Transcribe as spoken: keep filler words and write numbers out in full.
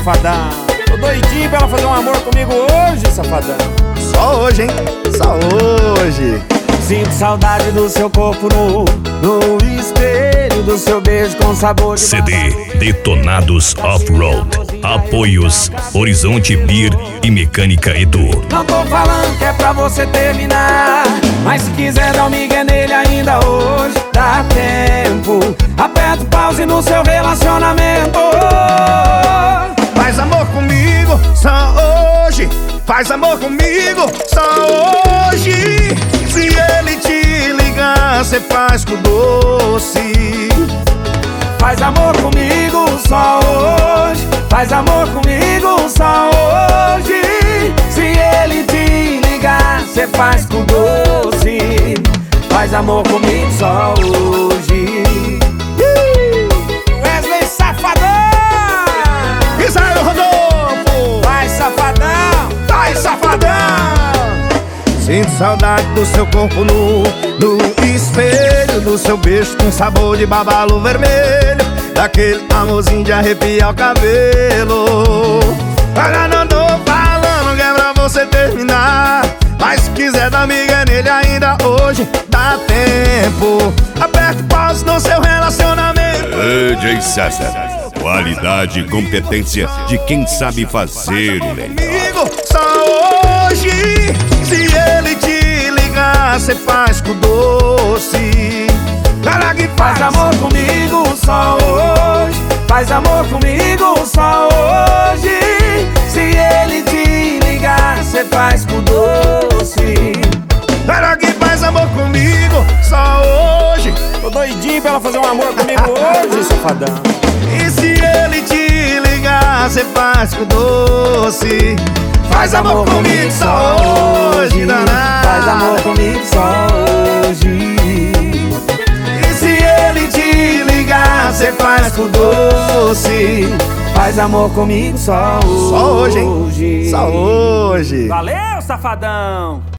safadão. Tô doidinho pra ela fazer um amor comigo hoje, safadão. Só hoje, hein? Só hoje. Sinto saudade do seu corpo nu, no espelho do seu beijo com sabor de C D Detonados Off-Road. Apoios Horizonte Beer e Mecânica Edu. Não tô falando que é pra você terminar, mas se quiser dar um migué nele ainda hoje, dá tempo. Aperta o pause no seu relacionamento. Faz amor comigo só hoje. Faz amor comigo só hoje. Se ele te ligar, cê faz com doce. Faz amor comigo só hoje. Faz amor comigo só hoje. Se ele te ligar, cê faz com doce. Faz amor comigo só hoje. Wesley Safadão! Israel Rodolfo! Vai, safadão! Vai, safadão! Sinto saudade do seu corpo nu, no espelho do seu beijo com sabor de babalo vermelho, daquele amorzinho de arrepiar o cabelo. Agora não tô falando que é pra você terminar, mas se quiser dar amiga nele ainda hoje, dá tempo. Aperta o pause no seu relacionamento. D J César, qualidade e competência de quem sabe fazer o legal. Comigo só hoje. Se ele te ligar, cê faz com doce. Cara que Faz amor comigo só hoje. Faz amor comigo só hoje. Se ele te ligar, cê faz com doce. Cara que faz amor comigo só hoje. Tô doidinho pra ela fazer um amor comigo hoje, safadão. E se ele te ligar, cê faz com doce. Faz amor comigo só hoje, danado. Faz amor comigo só hoje. E se ele te ligar, cê faz com doce. Faz amor comigo só hoje. Só hoje, hein? Só hoje. Valeu, safadão!